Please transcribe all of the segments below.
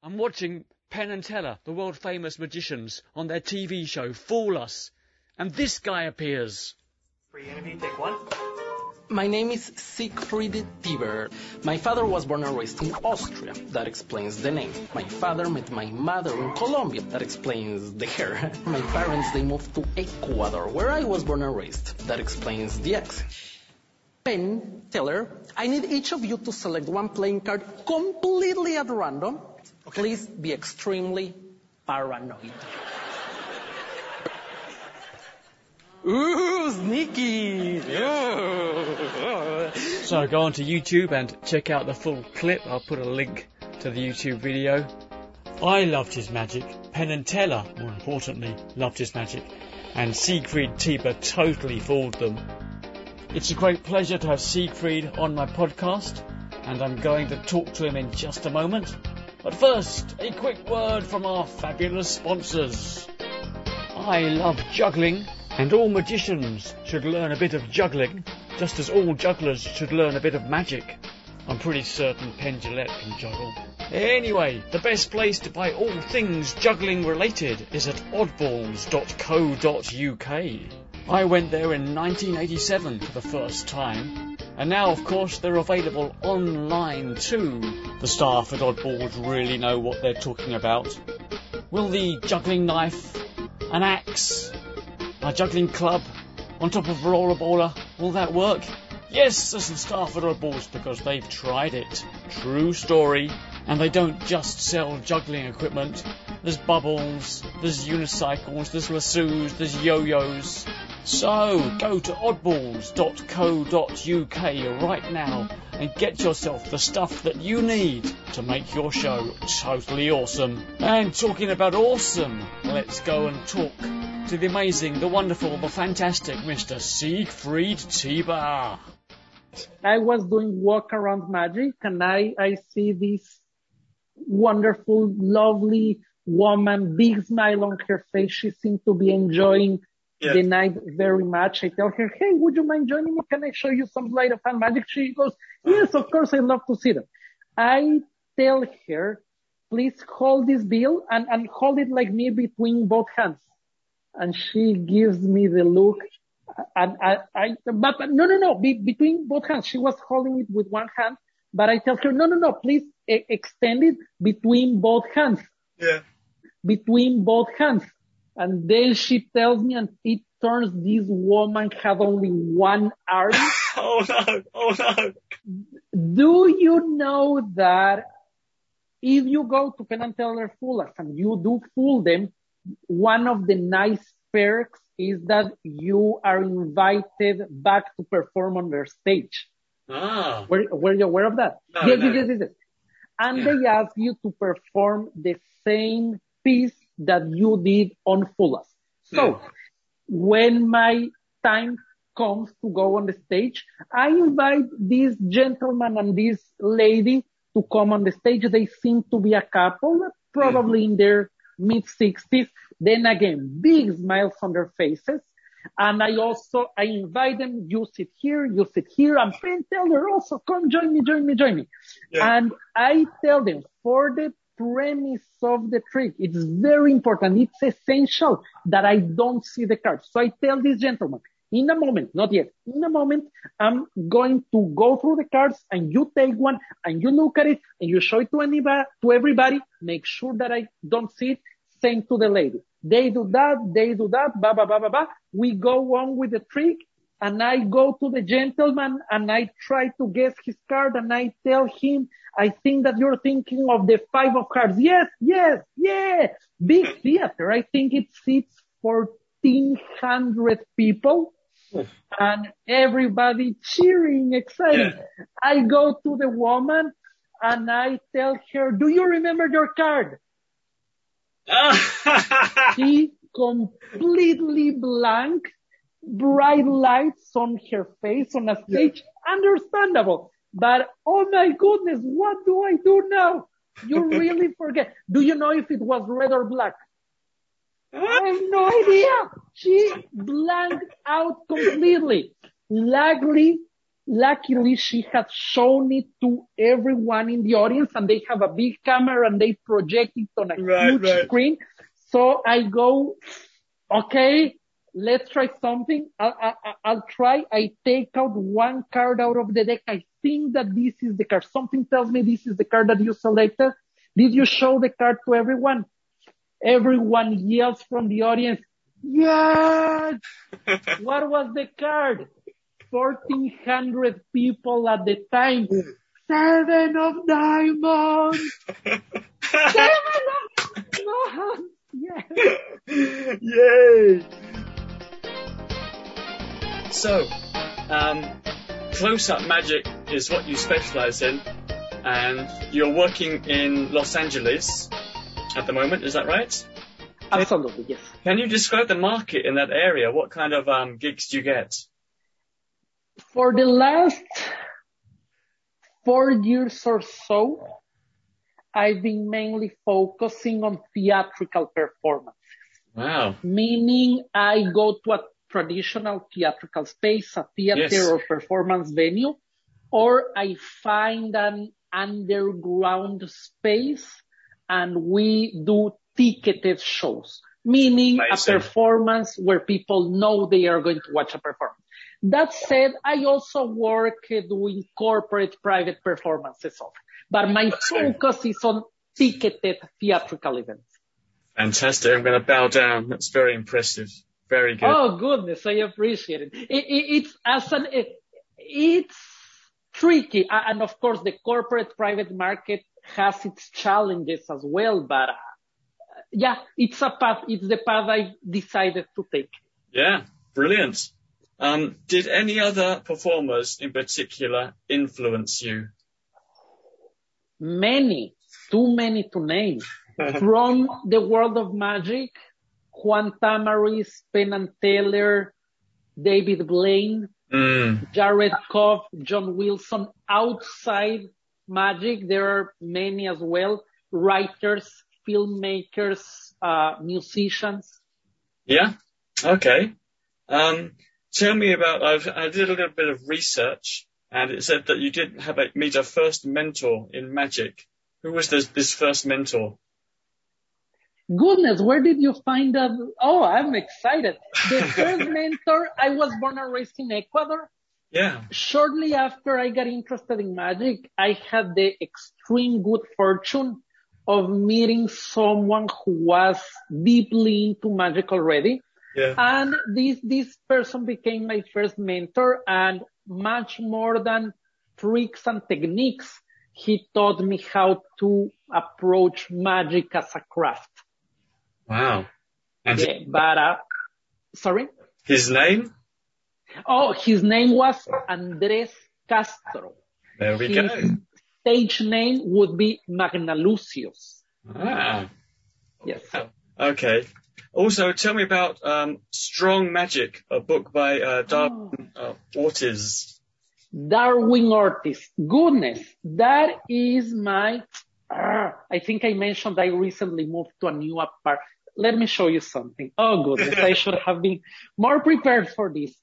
I'm watching Penn and Teller, the world-famous magicians, on their TV show, Fool Us. And this guy appears. Free interview, take one. My name is Siegfried Tieber. My father was born and raised in Austria. That explains the name. My father met my mother in Colombia. That explains the hair. My parents, they moved to Ecuador, where I was born and raised. That explains the accent. Penn, Teller, I need each of you to select one playing card completely at random. Okay. Please be extremely paranoid. Ooh, sneaky! So go on to YouTube and check out the full clip. I'll put a link to the YouTube video. I loved his magic. Penn and Teller, more importantly, loved his magic. And Siegfried Tieber totally fooled them. It's a great pleasure to have Siegfried on my podcast, and I'm going to talk to him in just a moment. But first, a quick word from our fabulous sponsors. I love juggling. And all magicians should learn a bit of juggling, just as all jugglers should learn a bit of magic. I'm pretty certain Penn Jillette can juggle. Anyway, the best place to buy all things juggling related is at oddballs.co.uk. I went there in 1987 for the first time, and now of course they're available online too. The staff at Oddballs really know what they're talking about. Will the juggling knife, an axe, a juggling club on top of a rollerballer, will that work? Yes, there's some staff at Oddballs because they've tried it. True story. And they don't just sell juggling equipment. There's bubbles, there's unicycles, there's lassos, there's yo-yos. So, go to oddballs.co.uk right now and get yourself the stuff that you need to make your show totally awesome. And talking about awesome, let's go and talk to the amazing, the wonderful, the fantastic Mr. Siegfried Tieber. I was doing walk around magic and I see this wonderful, lovely woman, big smile on her face. She seemed to be enjoying the night very much. I tell her, hey, would you mind joining me? Can I show you some sleight of hand magic? She goes, yes, of course, I'd love to see them. I tell her, please hold this bill and hold it like me between both hands. And she gives me the look, but no, between both hands. She was holding it with one hand, but I tell her, no, please extend it between both hands. Yeah. Between both hands. And then she tells me, and it turns this woman had only one arm. Oh no. Do you know that if you go to Penn and Teller Fool Us and you do fool them, one of the nice perks is that you are invited back to perform on their stage. Ah. Were you aware of that? No, yes. And they ask you to perform the same piece that you did on Fool Us. So when my time comes to go on the stage, I invite this gentleman and this lady to come on the stage. They seem to be a couple, probably in their mid-60s. Then again, big smiles on their faces. And I invite them, you sit here, and Penn Teller also, come join me. Yeah. And I tell them, for the premise of the trick, it's very important, it's essential that I don't see the cards. So I tell this gentleman, in a moment, not yet, in a moment, I'm going to go through the cards and you take one and you look at it and you show it to everybody, make sure that I don't see it, same to the lady. They do that, blah. We go on with the trick and I go to the gentleman and I try to guess his card and I tell him, I think that you're thinking of the 5 of cards. Yes. Big theater. I think it seats 1,400 people and everybody cheering, excited. Yeah. I go to the woman and I tell her, do you remember your card? She completely blank, bright lights on her face on a stage, understandable. But oh my goodness, what do I do now? You really forget. Do you know if it was red or black? I have no idea. She blanked out completely. Luckily, Luckily, she had shown it to everyone in the audience, and they have a big camera and they project it on a huge screen. So I go, okay, let's try something. I'll try. I take out one card out of the deck. I think that this is the card. Something tells me this is the card that you selected. Did you show the card to everyone? Everyone yells from the audience, yes! What was the card? 1,400 people at the time. 7 of diamonds! 7 of diamonds! Yes! Yay! So, close-up magic is what you specialize in, and you're working in Los Angeles at the moment, is that right? Absolutely, yes. Can you describe the market in that area? What kind of gigs do you get? For the last 4 years or so, I've been mainly focusing on theatrical performances. Wow. Meaning I go to a traditional theatrical space, a theater or performance venue, or I find an underground space and we do ticketed shows, meaning a performance where people know they are going to watch a performance. That said, I also work doing corporate private performances of, but my focus is on ticketed theatrical events. Fantastic. I'm going to bow down. That's very impressive. Very good. Oh goodness, I appreciate it. It's tricky. And of course the corporate private market has its challenges as well, but it's the path I decided to take. Yeah, brilliant. Did any other performers in particular influence you? Many, too many to name. From the world of magic, Juan Tamariz, Penn and Teller, David Blaine, Jared Koff, John Wilson. Outside magic, there are many as well. Writers, filmmakers, musicians. Yeah. Okay. Tell me about, I did a little bit of research and it said that you did meet a first mentor in magic. Who was this first mentor? Goodness, where did you find that? Oh, I'm excited. The first mentor, I was born and raised in Ecuador. Yeah. Shortly after I got interested in magic, I had the extreme good fortune of meeting someone who was deeply into magic already. Yeah. And this person became my first mentor, and much more than tricks and techniques, he taught me how to approach magic as a craft. Wow. And sorry? His name? Oh, his name was Andres Castro. There we go. Stage name would be Magnalucius. Ah. Yes. Okay. Also, tell me about Strong Magic, a book by Darwin Ortiz. Darwin Ortiz. Goodness, that is my... I think I mentioned I recently moved to a new apartment. Let me show you something. Oh goodness, I should have been more prepared for this.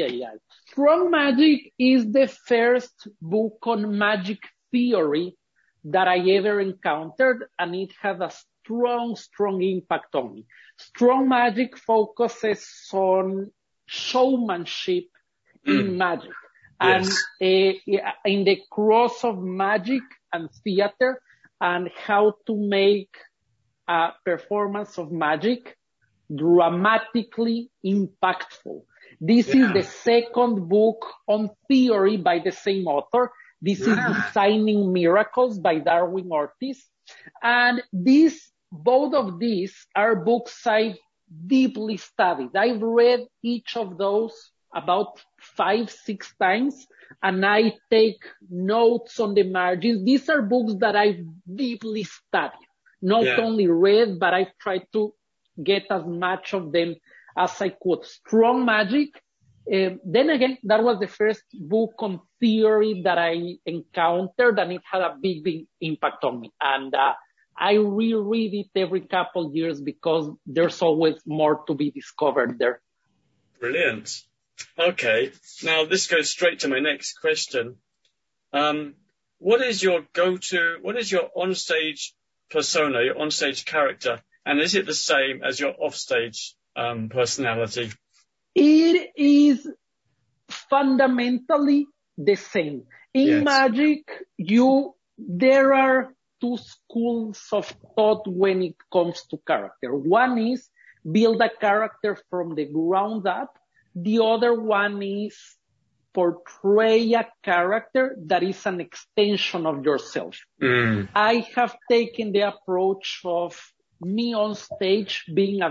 Strong Magic is the first book on magic theory that I ever encountered, and it had a strong impact on me. Strong Magic focuses on showmanship in magic. Yes. And in the cross of magic and theater, and how to make a performance of magic dramatically impactful. This is the second book on theory by the same author. This is Designing Miracles by Darwin Ortiz. And both of these are books I've deeply studied. I've read each of those about 5-6 times, and I take notes on the margins. These are books that I've deeply studied, not only read, but I've tried to get as much of them as I could. Strong Magic, then again, that was the first book on theory that I encountered, and it had a big impact on me. And I reread it every couple years because there's always more to be discovered there. Brilliant. Okay. Now this goes straight to my next question. What is your onstage persona, your onstage character, and is it the same as your offstage personality? It is fundamentally the same. In Magic, there are two schools of thought when it comes to character. One is build a character from the ground up. The other one is portray a character that is an extension of yourself. I have taken the approach of me on stage being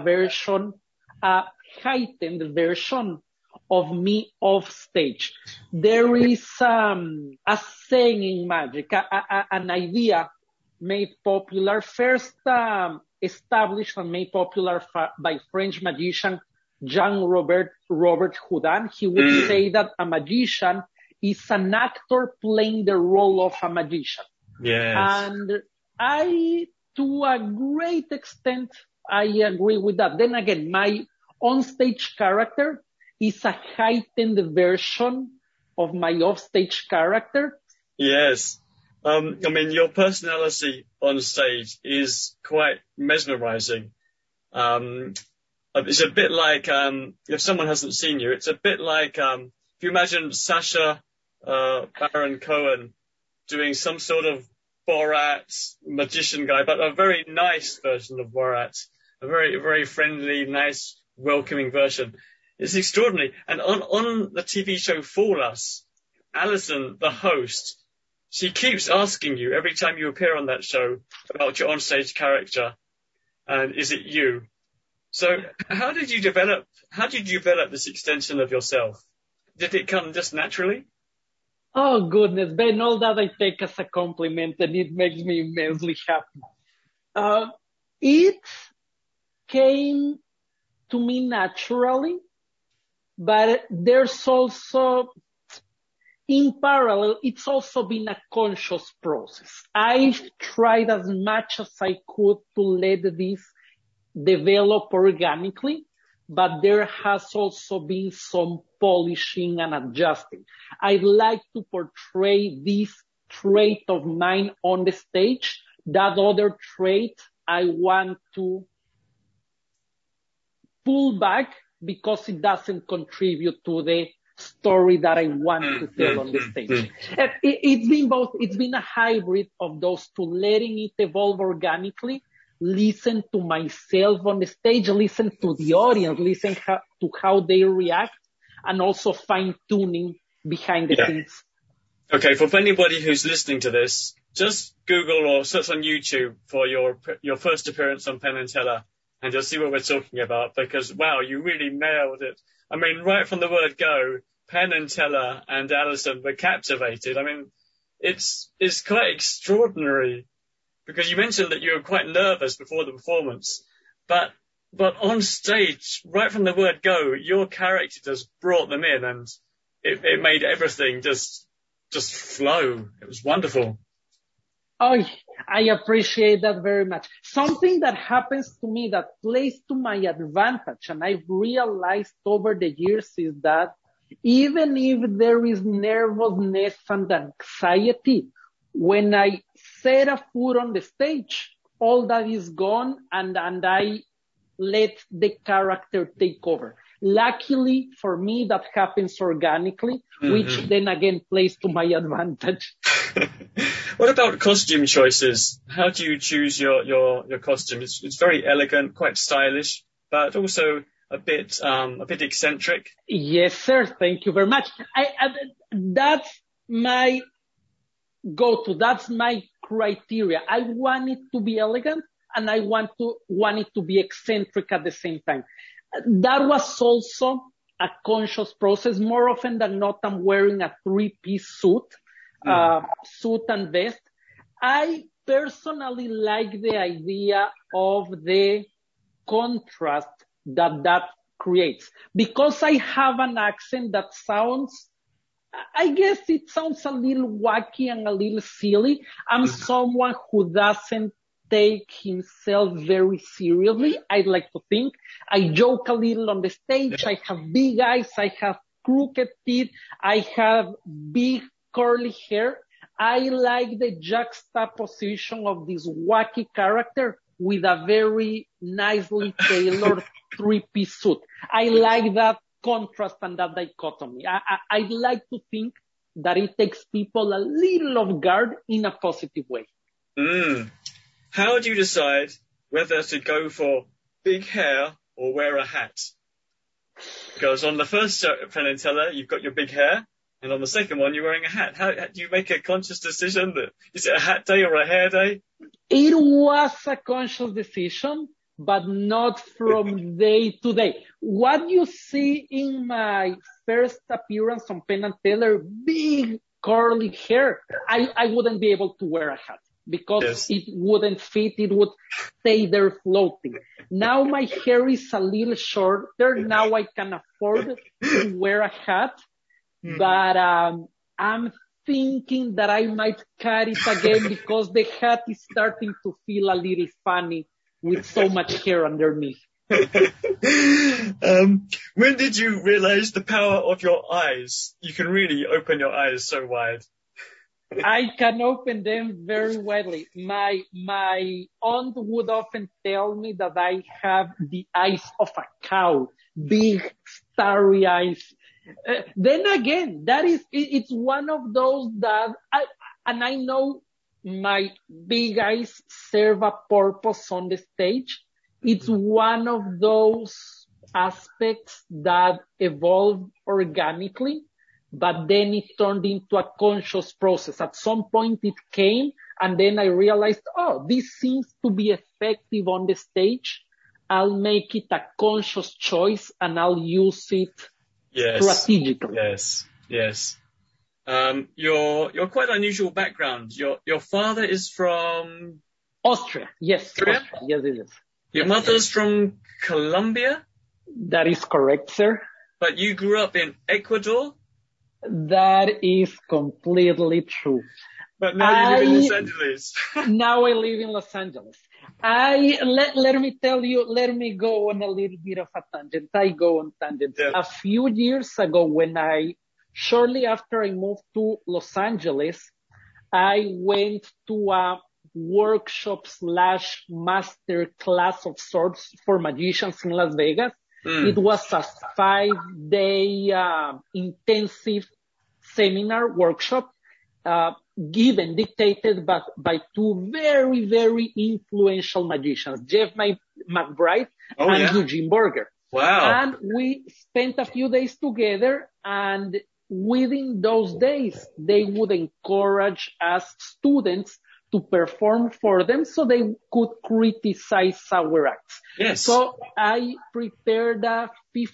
a heightened version of me off stage. There is a saying in Magic, an idea made popular, first established and made popular by French magician Jean-Robert Houdin. He would say that a magician is an actor playing the role of a magician. Yes. And to a great extent, I agree with that. Then again, my onstage character is a heightened version of my offstage character. Yes. I mean, your personality on stage is quite mesmerizing. It's a bit like, if someone hasn't seen you, it's a bit like, if you imagine Sacha Baron Cohen doing some sort of Borat magician guy, but a very nice version of Borat, a very, very friendly, nice, welcoming version. It's extraordinary. And on the TV show Fool Us, Alison, the host, she keeps asking you every time you appear on that show about your onstage character, and is it you? So how did you develop this extension of yourself? Did it come just naturally? Oh goodness, Ben, all that I take as a compliment, and it makes me immensely happy. It came to me naturally, but there's also, in parallel, it's also been a conscious process. I've tried as much as I could to let this develop organically, but there has also been some polishing and adjusting. I'd like to portray this trait of mine on the stage. That other trait I want to pull back because it doesn't contribute to the story that I want to tell on the stage. It's been both. It's been a hybrid of those two, letting it evolve organically, listen to myself on the stage, listen to the audience, listen to how they react, and also fine-tuning behind the scenes. Okay, for anybody who's listening to this, just Google or search on YouTube for your first appearance on Penn and Teller, and you'll see what we're talking about, because, wow, you really nailed it. I mean, right from the word go, Penn and Teller and Alison were captivated. I mean, it's quite extraordinary, because you mentioned that you were quite nervous before the performance, but on stage, right from the word go, your character just brought them in, and it made everything just flow. It was wonderful. Oh, I appreciate that very much. Something that happens to me that plays to my advantage, and I've realized over the years, is that even if there is nervousness and anxiety, when I set a foot on the stage, all that is gone, and I let the character take over. Luckily for me, that happens organically, which then again plays to my advantage. What about costume choices? How do you choose your costume? It's very elegant, quite stylish, but also a bit eccentric. Yes, sir. Thank you very much. That's my go-to. That's my criteria. I want it to be elegant, and I want it to be eccentric at the same time. That was also a conscious process. More often than not, I'm wearing a 3-piece suit and vest. I personally like the idea of the contrast that creates. Because I have an accent that I guess it sounds a little wacky and a little silly. I'm someone who doesn't take himself very seriously, I'd like to think. I joke a little on the stage. I have big eyes. I have crooked teeth. I have big curly hair. I like the juxtaposition of this wacky character with a very nicely tailored three-piece suit. I like that contrast and that dichotomy. I like to think that it takes people a little off guard in a positive way. How do you decide whether to go for big hair or wear a hat? Because on the first Penn and Teller, you've got your big hair, and on the second one, you're wearing a hat. How do you make a conscious decision? Is it a hat day or a hair day? It was a conscious decision, but not from day to day. What you see in my first appearance on Penn and Teller, big curly hair, I wouldn't be able to wear a hat because it wouldn't fit. It would stay there floating. Now my hair is a little shorter. Now I can afford to wear a hat, but I'm thinking that I might cut it again because the hat is starting to feel a little funny with so much hair underneath. When did you realize the power of your eyes? You can really open your eyes so wide. I can open them very widely. My aunt would often tell me that I have the eyes of a cow, big, starry eyes. Then again, it's one of those that I know my big eyes serve a purpose on the stage. It's one of those aspects that evolved organically, but then it turned into a conscious process. At some point it came, and then I realized, this seems to be effective on the stage. I'll make it a conscious choice and I'll use it strategically. Yes. You're quite unusual background. Your father is from Austria. Yes. Austria? Yes, it is. Your mother's from Colombia? That is correct, sir. But you grew up in Ecuador? That is completely true. But now you live in Los Angeles. Now I live in Los Angeles. Let me tell you, let me go on a little bit of a tangent. I go on tangents. Yeah. A few years ago, shortly after I moved to Los Angeles, I went to a workshop / master class of sorts for magicians in Las Vegas. It was a 5-day intensive seminar workshop dictated by two very, very influential magicians, Jeff McBride and Eugene Burger. Wow. And we spent a few days together, and within those days, they would encourage us students to perform for them so they could criticize our acts. Yes. So I prepared a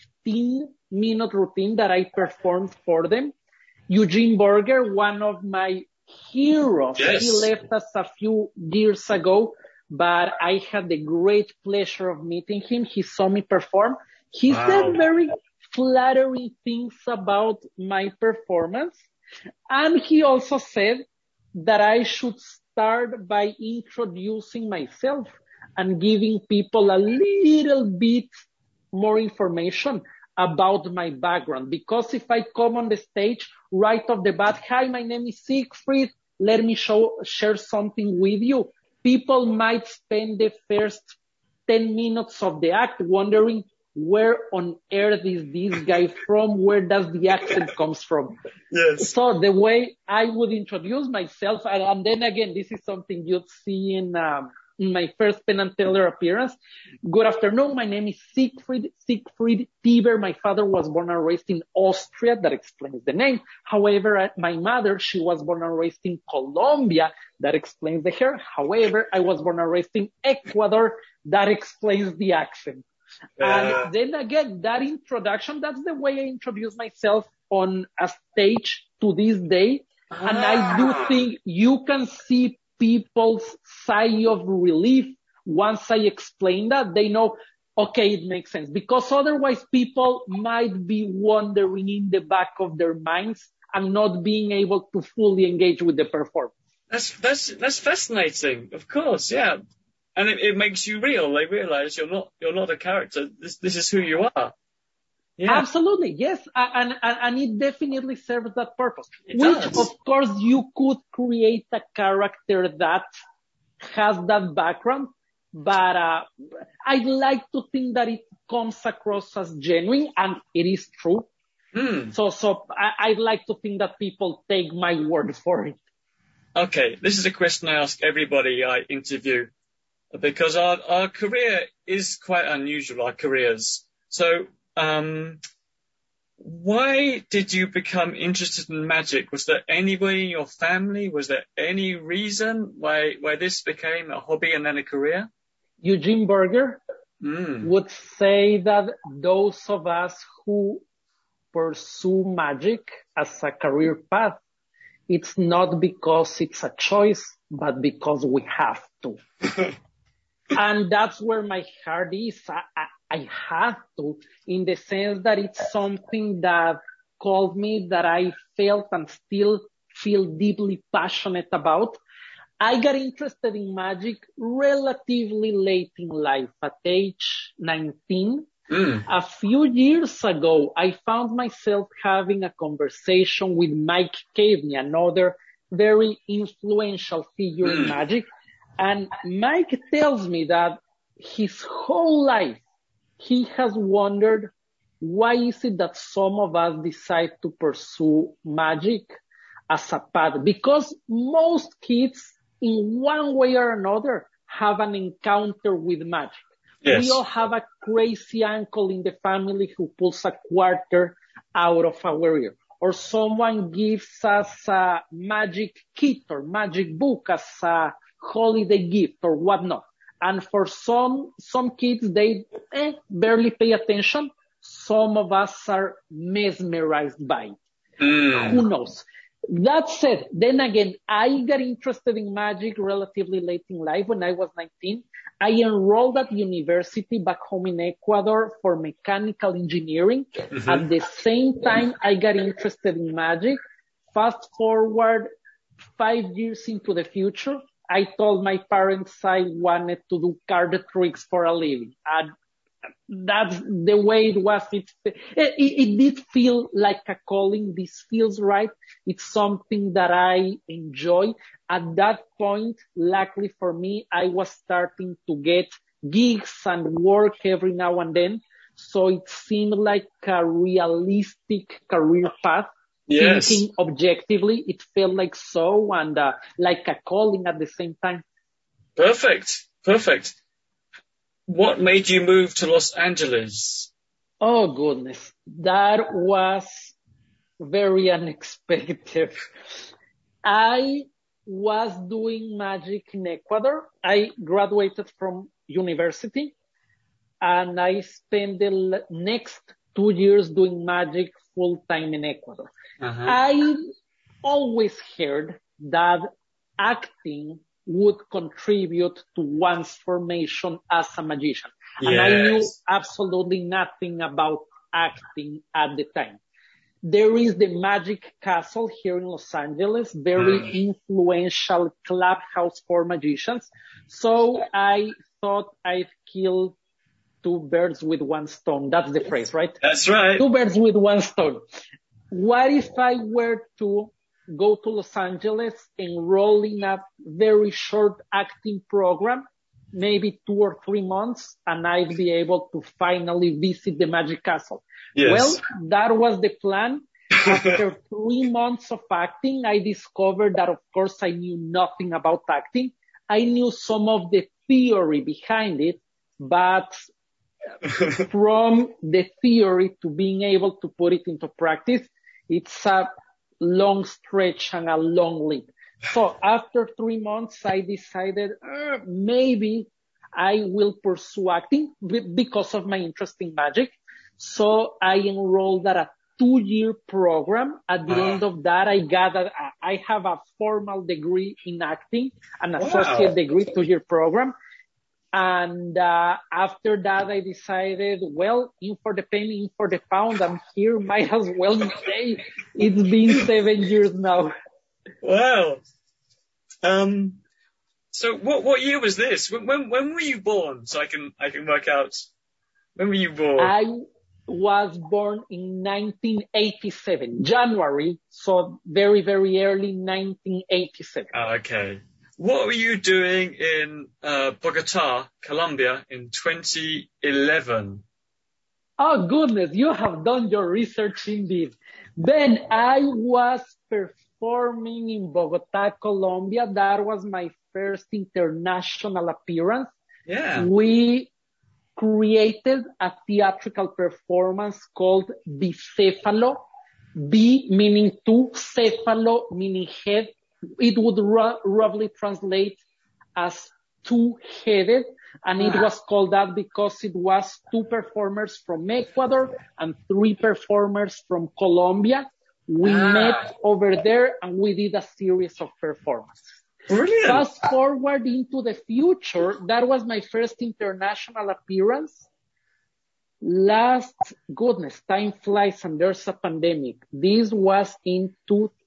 15-minute routine that I performed for them. Eugene Burger, one of my heroes, he left us a few years ago, but I had the great pleasure of meeting him. He saw me perform. He said very flattering things about my performance. And he also said that I should start by introducing myself and giving people a little bit more information about my background. Because if I come on the stage right off the bat, hi, my name is Siegfried, let me share something with you, people might spend the first 10 minutes of the act wondering, where on earth is this guy from? Where does the accent comes from? Yes. So the way I would introduce myself, and then again, this is something you'd see in my first Penn and Teller appearance. Good afternoon. My name is Siegfried Tiber. My father was born and raised in Austria. That explains the name. However, my mother, she was born and raised in Colombia. That explains the hair. However, I was born and raised in Ecuador. That explains the accent. And then again, that introduction, that's the way I introduce myself on a stage to this day. And I do think you can see people's sigh of relief once I explain that. They know, okay, it makes sense. Because otherwise people might be wondering in the back of their minds and not being able to fully engage with the performance. That's fascinating. Of course, yeah. And it makes you real. They realize you're not a character. This is who you are. Yeah. Absolutely, yes, and it definitely serves that purpose. It Which, does. of course, you could create a character that has that background, but I like to think that it comes across as genuine, and it is true. So I'd like to think that people take my word for it. Okay, this is a question I ask everybody I interview, because our career is quite unusual, our careers. So, why did you become interested in magic? Was there anybody in your family? Was there any reason why this became a hobby and then a career? Eugene Berger would say that those of us who pursue magic as a career path, it's not because it's a choice, but because we have to. And that's where my heart is. I have to, in the sense that it's something that called me, that I felt and still feel deeply passionate about. I got interested in magic relatively late in life, at age 19. A few years ago, I found myself having a conversation with Mike Caveney, another very influential figure in magic. And Mike tells me that his whole life, he has wondered, why is it that some of us decide to pursue magic as a path? Because most kids, in one way or another, have an encounter with magic. Yes. We all have a crazy uncle in the family who pulls a quarter out of our ear. Or someone gives us a magic kit or magic book as a holiday gift or whatnot. And for some kids, they barely pay attention. Some of us are mesmerized by it. Who knows? That said, then again, I got interested in magic relatively late in life. When I was 19, I enrolled at university back home in Ecuador for mechanical engineering. At the same time, I got interested in magic. Fast forward 5 years into the future, I told my parents I wanted to do card tricks for a living. And that's the way it was. It did feel like a calling. This feels right. It's something that I enjoy. At that point, luckily for me, I was starting to get gigs and work every now and then. So it seemed like a realistic career path. Yes. Thinking objectively, it felt like so, and like a calling at the same time. Perfect. What made you move to Los Angeles? Oh, goodness. That was very unexpected. I was doing magic in Ecuador. I graduated from university, and I spent the next 2 years doing magic full-time in Ecuador. I always heard that acting would contribute to one's formation as a magician. Yes. And I knew absolutely nothing about acting at the time. There is the Magic Castle here in Los Angeles, very influential clubhouse for magicians. So I thought I'd kill 2 birds with 1 stone. That's the phrase, right? That's right. 2 birds with 1 stone. What if I were to go to Los Angeles, enroll in a very short acting program, maybe 2 or 3 months, and I'd be able to finally visit the Magic Castle? Yes. Well, that was the plan. After 3 months of acting, I discovered that, of course, I knew nothing about acting. I knew some of the theory behind it, but from the theory to being able to put it into practice, it's a long stretch and a long leap. So after 3 months, I decided maybe I will pursue acting because of my interest in magic. So I enrolled at a 2-year program. At the end of that, I have a formal degree in acting, an associate degree, 2-year program. And after that, I decided, well, in for the penny, in for the pound. I'm here, might as well stay. It's been 7 years now. Wow. So what year was this? When were you born? So I can work out. When were you born? was born in 1987, January, so very, very early 1987. Okay. What were you doing in Bogota, Colombia in 2011? Oh goodness, you have done your research indeed. Then I was performing in Bogota, Colombia. That was my first international appearance. Yeah. We created a theatrical performance called Bicéfalo. B meaning two, céfalo meaning head. It would roughly translate as two-headed, and it was called that because it was two performers from Ecuador and three performers from Colombia. We met over there and we did a series of performances. Brilliant. Fast forward into the future, that was my first international appearance. Goodness, time flies and there's a pandemic. This was in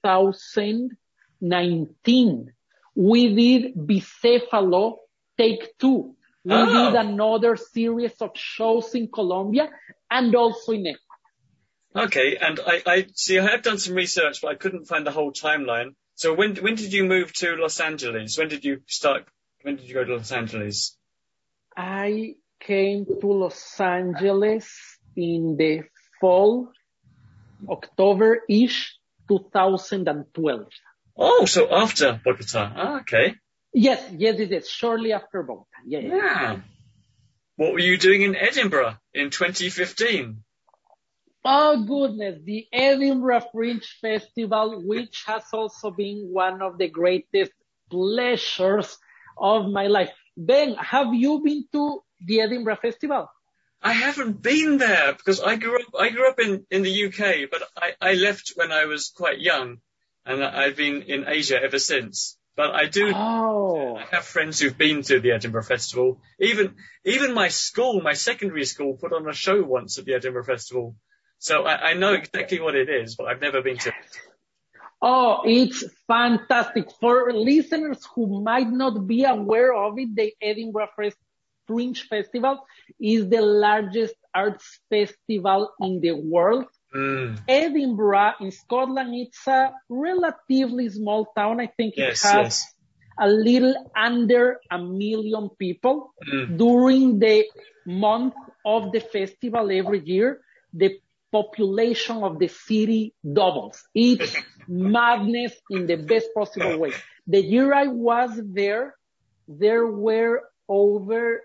2019. We did Bicéfalo Take Two. We did another series of shows in Colombia and also in Ecuador. Okay, and I see. I have done some research, but I couldn't find the whole timeline. So when did you move to Los Angeles? When did you go to Los Angeles? I came to Los Angeles in the fall, October-ish, 2012. Oh, so after Bogota. Okay. Yes, shortly after Bogota. Yeah. What were you doing in Edinburgh in 2015? Oh goodness, the Edinburgh Fringe Festival, which has also been one of the greatest pleasures of my life. Ben, have you been to the Edinburgh Festival? I haven't been there because I grew up in the UK, but I left when I was quite young, and I've been in Asia ever since. But I have friends who've been to the Edinburgh Festival. Even my secondary school put on a show once at the Edinburgh Festival. So I know exactly what it is, but I've never been to it. Oh, it's fantastic. For listeners who might not be aware of it, the Edinburgh Fringe Festival is the largest arts festival in the world. Edinburgh in Scotland, it's a relatively small town. I think it has a little under 1 million people. During the month of the festival every year, the population of the city doubles. It's madness in the best possible way. The year I was there were over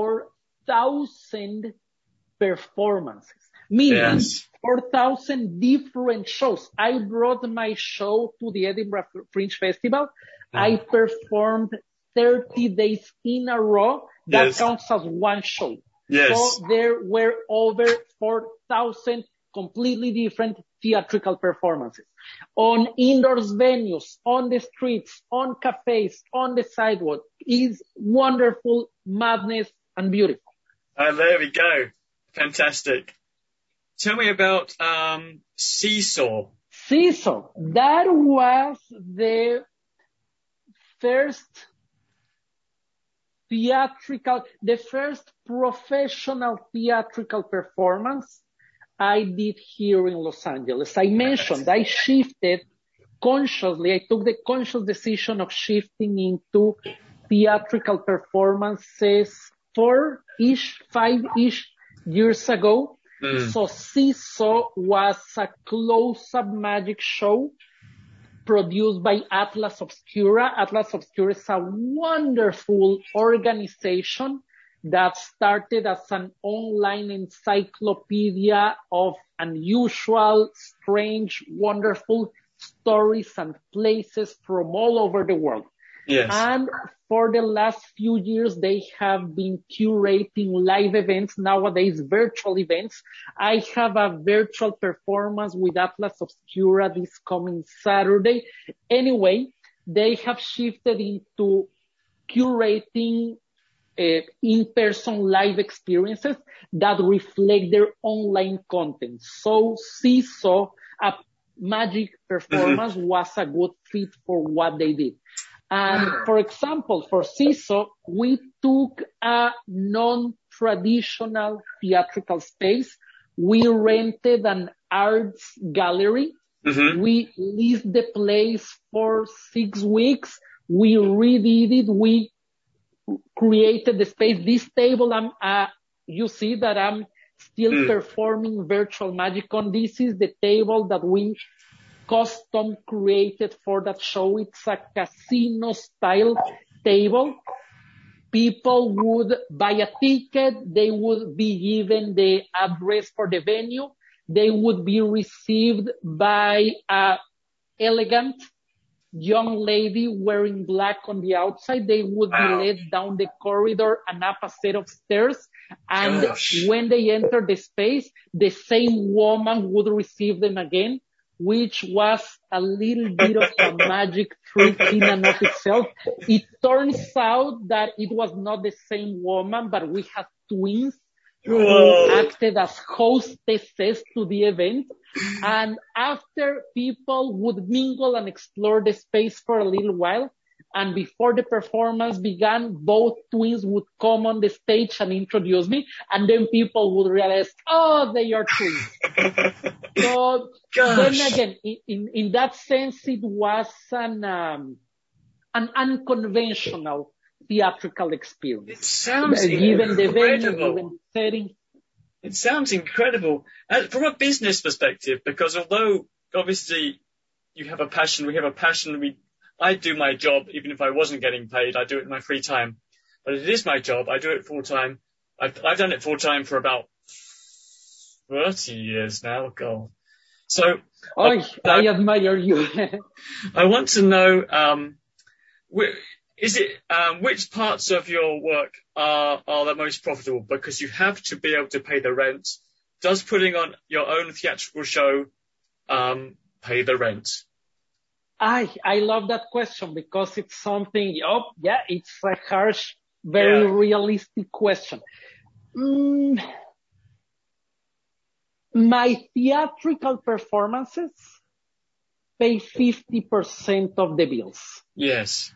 4,000 performances, meaning 4,000 different shows. I brought my show to the Edinburgh Fringe Festival. I performed 30 days in a row. That counts as one show. So there were over 4,000 completely different theatrical performances on indoors venues, on the streets, on cafes, on the sidewalk. It's wonderful, madness, and beautiful. There we go. Fantastic. Tell me about Seesaw. Seesaw. That was the first professional theatrical performance I did here in Los Angeles. I mentioned I shifted consciously. I took the conscious decision of shifting into theatrical performances 5-ish years ago. So Seesaw was a close-up magic show produced by Atlas Obscura. Atlas Obscura is a wonderful organization that started as an online encyclopedia of unusual, strange, wonderful stories and places from all over the world. And for the last few years, they have been curating live events, nowadays virtual events. I have a virtual performance with Atlas Obscura this coming Saturday. Anyway, they have shifted into curating in-person live experiences that reflect their online content. So Seesaw, a magic performance, was a good fit for what they did. And for example, for Seesaw, we took a non-traditional theatrical space. We rented an arts gallery. Mm-hmm. We leased the place for 6 weeks. We redid it. We created the space. This table, you see that I'm still performing virtual magic on. This is the table that we custom created for that show. It's a casino style table. People would buy a ticket. They would be given the address for the venue. They would be received by a elegant young lady wearing black on the outside. They would be led down the corridor and up a set of stairs. And when they enter the space, the same woman would receive them again, which was a little bit of a magic trick in and of itself. It turns out that it was not the same woman, but we had twins who acted as hostesses to the event. And after people would mingle and explore the space for a little while, and before the performance began, both twins would come on the stage and introduce me, and then people would realize, oh, they are twins. So then again, in that sense, it was an unconventional theatrical experience. It sounds given the venue, incredible. given the setting. It sounds incredible. From a business perspective, because although obviously you have a passion, we have a passion, I do my job, even if I wasn't getting paid, I do it in my free time. But it is my job, I do it full time. I've done it full time for about 30 years now, God. So, I admire you. I want to know, which parts of your work are the most profitable? Because you have to be able to pay the rent. Does putting on your own theatrical show pay the rent? I love that question because it's something, it's a harsh, very realistic question. My theatrical performances pay 50% of the bills. Yes.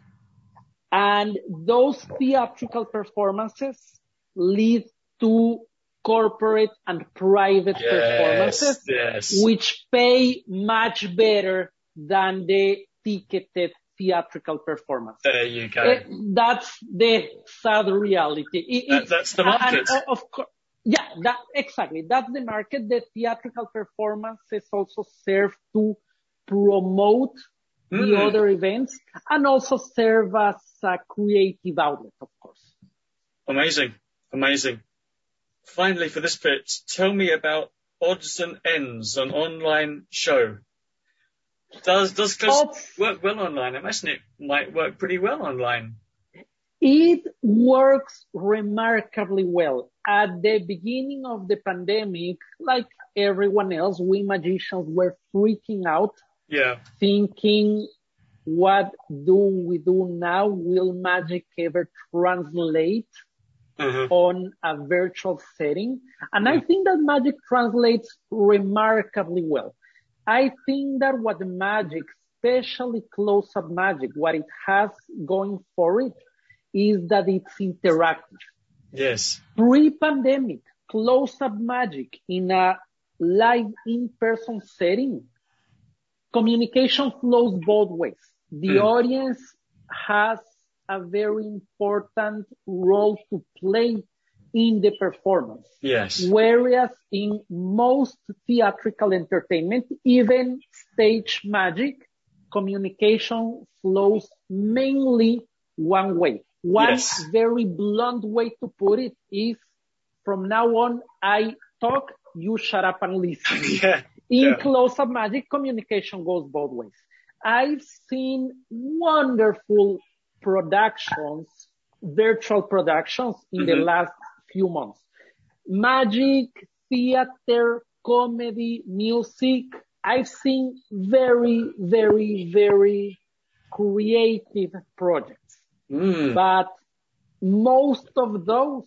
And those theatrical performances lead to corporate and private performances, which pay much better than the ticketed theatrical performance. There you go. That's the sad reality. That's the market. Of course, exactly. That's the market. The theatrical performances also serve to promote the other events and also serve as a creative outlet, of course. Amazing. Finally, for this bit, tell me about Odds and Ends, an online show. Does work well online? I imagine it might work pretty well online. It works remarkably well. At the beginning of the pandemic, like everyone else, we magicians were freaking out. Yeah. Thinking, what do we do now? Will magic ever translate on a virtual setting? And I think that magic translates remarkably well. I think that what the magic, especially close-up magic, what it has going for it is that it's interactive. Yes. Pre-pandemic, close-up magic in a live in-person setting, communication flows both ways. The audience has a very important role to play in the performance. Yes. Whereas in most theatrical entertainment, even stage magic, communication flows mainly one way. One very blunt way to put it is, from now on, I talk, you shut up and listen. In close-up magic, communication goes both ways. I've seen wonderful productions, virtual productions in the last few months. Magic, theater, comedy, music. I've seen very, very, very creative projects. But most of those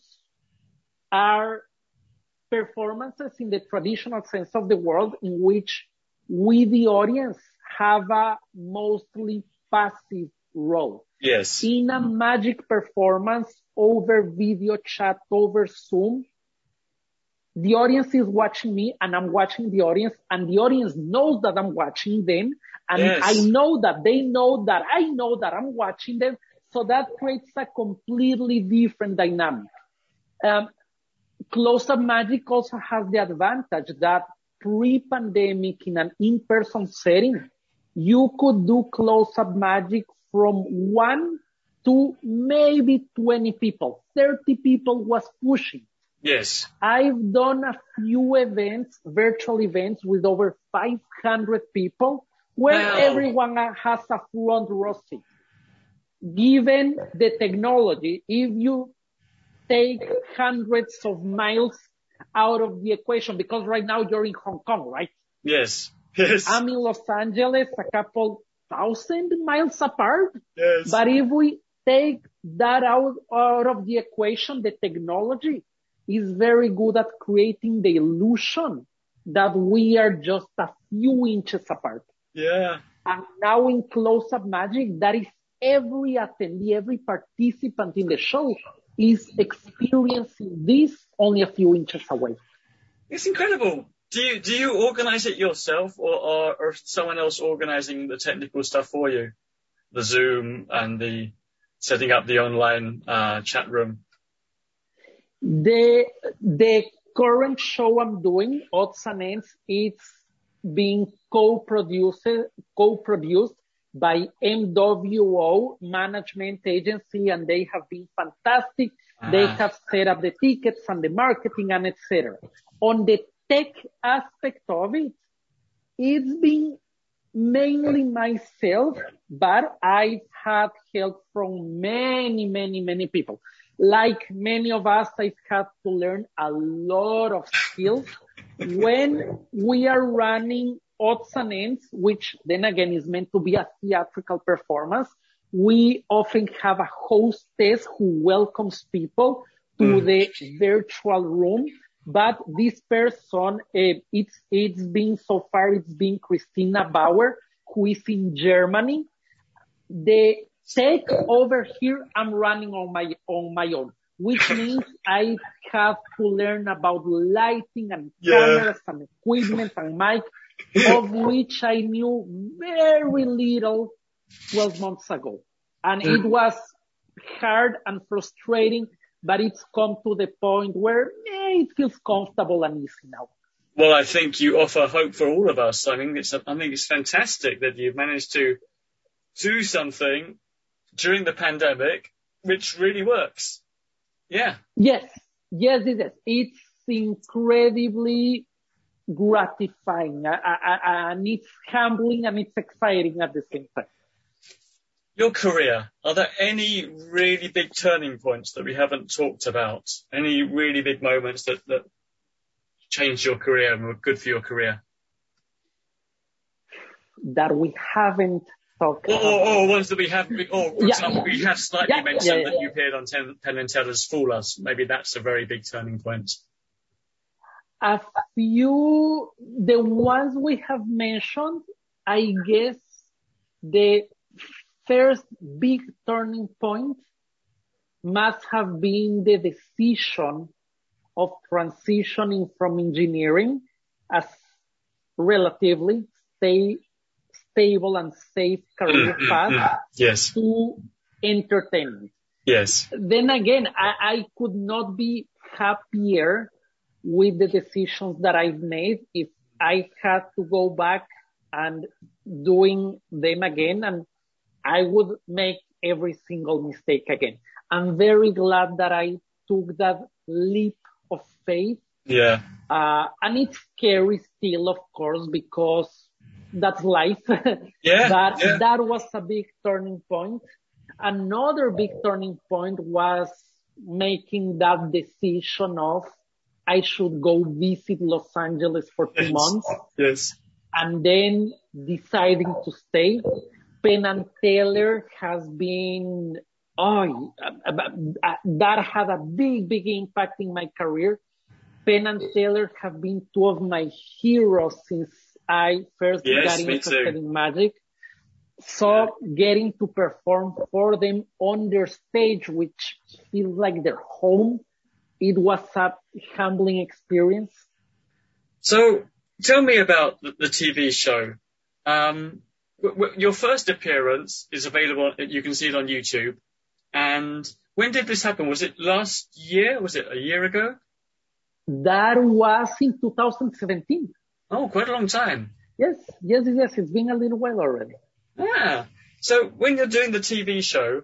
are performances in the traditional sense of the word, in which we, the audience, have a mostly passive role. Yes. In a magic performance over video chat, over Zoom, the audience is watching me and I'm watching the audience and the audience knows that I'm watching them. And Yes. I know that they know that I know that I'm watching them. So that creates a completely different dynamic. Close-up magic also has the advantage that pre-pandemic in an in-person setting, you could do close-up magic from 1 to maybe 20 people. 30 people was pushing. Yes. I've done a few events, virtual events with over 500 people where Wow. everyone has a front row seat. Given the technology, if you take hundreds of miles out of the equation, because right now you're in Hong Kong, right? Yes. Yes. I'm in Los Angeles, a couple thousand miles apart. Yes. But if we take that out of the equation, the technology is very good at creating the illusion that we are just a few inches apart. Yeah. And now in close-up magic, that is every attendee, every participant in the show is experiencing this only a few inches away. It's incredible. Do you organize it yourself or someone else organizing the technical stuff for you? The Zoom and the setting up the online chat room? The current show I'm doing, Odds and Ends, it's being co-produced by MWO Management Agency, and they have been fantastic. They have set up the tickets and the marketing and etc. On the tech aspect of it, it's been mainly myself, but I've had help from many people. Like many of us, I've had to learn a lot of skills. When we are running Odds and Ends, which then again is meant to be a theatrical performance, we often have a hostess who welcomes people to the virtual room. But this person, it's been Christina Bauer, who is in Germany. The tech over here, I'm running on my own, which means I have to learn about lighting and cameras and equipment and mic, of which I knew very little 12 months ago. And it was hard and frustrating, but it's come to the point where it feels comfortable and easy now. Well, I think you offer hope for all of us. I think it's fantastic that you've managed to do something during the pandemic which really works. Yeah. Yes, it is. It's incredibly gratifying, and it's humbling and it's exciting at the same time. Your career, are there any really big turning points that we haven't talked about? Any really big moments that changed your career and were good for your career? That we haven't talked about. Or ones that we have, for example, we have slightly mentioned that you appeared on Penn and Teller's Fool Us. Maybe that's a very big turning point. A few, the ones we have mentioned, I guess the first big turning point must have been the decision of transitioning from engineering as relatively stable and safe career path to entertainment. Yes. Then again, I could not be happier with the decisions that I've made. If I had to go back and doing them again, and I would make every single mistake again. I'm very glad that I took that leap of faith. Yeah. And it's scary still, of course, because that's life. Yeah. But that was a big turning point. Another big turning point was making that decision of I should go visit Los Angeles for 2 months. Yes. And then deciding to stay. Penn and Teller has been, that had a big impact in my career. Penn and Teller have been two of my heroes since I first got interested in magic. So getting to perform for them on their stage, which feels like their home, it was a humbling experience. So tell me about the TV show. Your first appearance is available. You can see it on YouTube. And when did this happen? Was it last year? Was it a year ago? That was in 2017. Oh, quite a long time. Yes. It's been a little while already. Yeah. So when you're doing the TV show,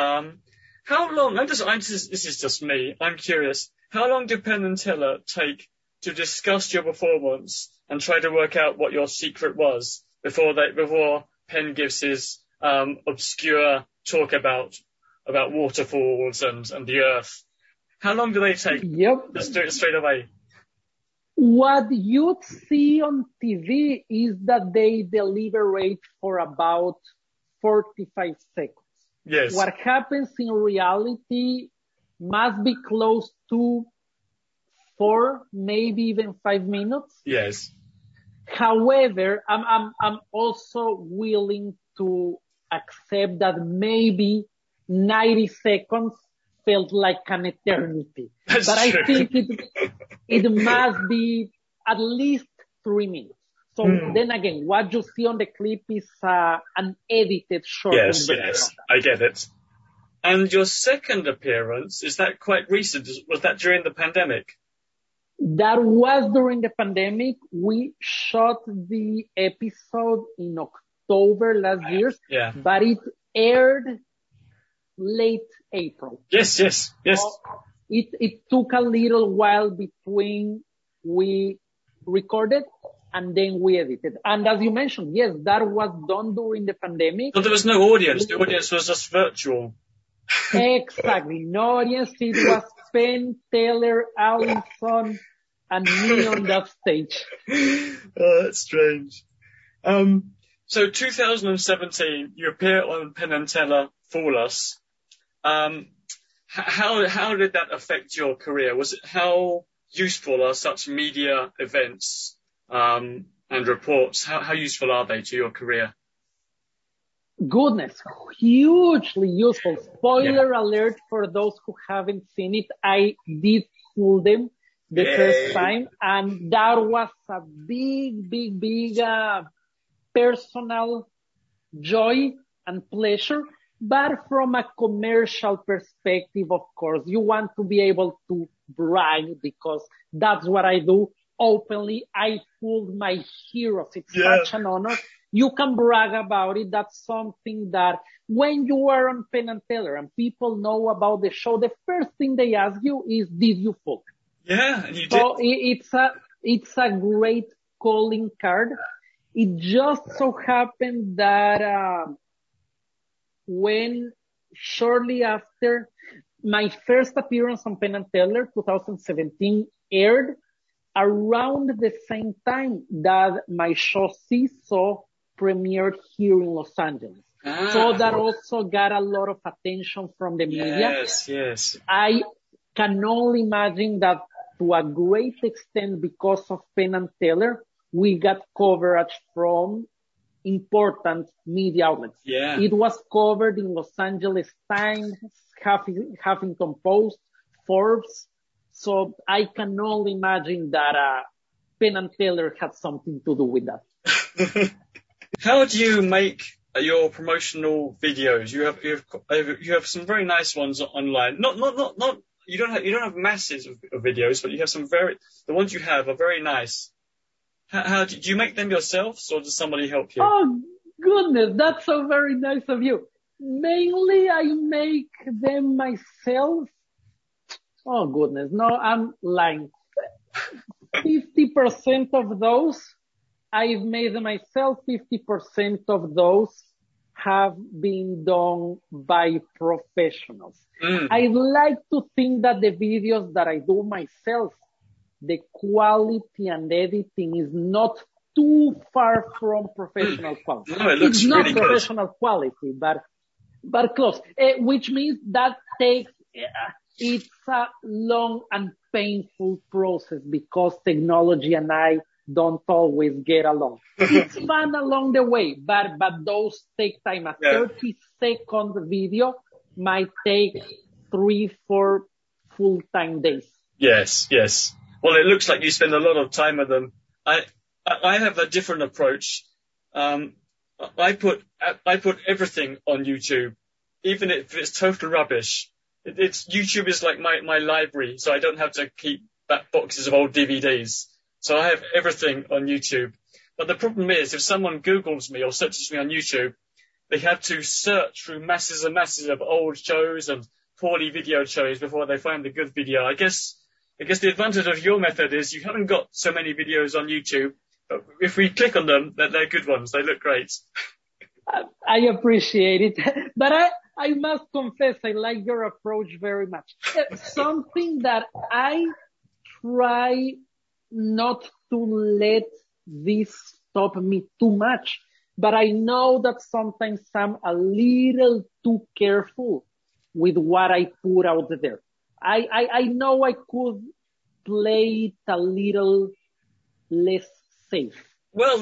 how long, this is just me, I'm curious, how long did Penn and Teller take to discuss your performance and try to work out what your secret was before Penn gives his obscure talk about waterfalls and the earth? How long do they take? Yep. Just do it straight away. What you'd see on TV is that they deliberate for about 45 seconds. Yes. What happens in reality must be close to 4, maybe even 5 minutes. Yes. However, I'm also willing to accept that maybe 90 seconds felt like an eternity. That's but true. I think it must be at least 3 minutes. So then again, what you see on the clip is an edited short. Yes, I get it. And your second appearance, is that quite recent? Was that during the pandemic? That was during the pandemic. We shot the episode in October last year, but it aired late April. Yes. So it took a little while between we recorded and then we edited. And as you mentioned, yes, that was done during the pandemic. But there was no audience. The audience was just virtual. Exactly. No audience. It was Penn, Teller, Allison, and me on that stage. Oh, that's strange. So 2017, you appear on Penn and Teller, Fool Us. How did that affect your career? How useful are such media events and reports? How useful are they to your career? Goodness, hugely useful. Spoiler alert for those who haven't seen it. I did fool them the first time, and that was a big personal joy and pleasure. But from a commercial perspective, of course, you want to be able to brag because that's what I do openly. I fooled my heroes. It's such an honor. You can brag about it. That's something that when you are on Penn and Teller and people know about the show, the first thing they ask you is, did you fool? Yeah, and you did. So it's a great calling card. It just so happened that, when shortly after my first appearance on Penn and Teller, 2017, aired around the same time that my show Seesaw premiered here in Los Angeles. So that also got a lot of attention from the media. Yes. I can only imagine that to a great extent because of Penn and Teller, we got coverage from important media outlets. Yeah. It was covered in Los Angeles Times, Huffington Post, Forbes. So I can only imagine that Penn and Teller had something to do with that. How do you make your promotional videos? You have some very nice ones online. Not. You don't have masses of videos, but you have the ones you have are very nice. How do you make them yourselves, or does somebody help you? Oh, goodness, that's so very nice of you. Mainly, I make them myself. Oh, goodness, no, I'm lying. 50% of those, I've made them myself. 50% of those have been done by professionals. I like to think that the videos that I do myself, the quality and editing is not too far from professional quality. No, it looks it's not really professional quality, but close. Which means that takes, it's a long and painful process because technology and I don't always get along. It's fun along the way, but those take time. A 30-second video might take 3-4 full-time days. Yes, yes. Well, it looks like you spend a lot of time with them. I have a different approach. Um, I put everything on YouTube, even if it's total rubbish. YouTube is like my library, so I don't have to keep back boxes of old DVDs. So I have everything on YouTube. But the problem is, if someone Googles me or searches me on YouTube, they have to search through masses and masses of old shows and poorly videoed shows before they find a good video. I guess the advantage of your method is you haven't got so many videos on YouTube, but if we click on them, they're good ones. They look great. I appreciate it, but I must confess I like your approach very much. Something that I try not to let this stop me too much, but I know that sometimes I'm a little too careful with what I put out there. I know I could play it a little less safe. Well,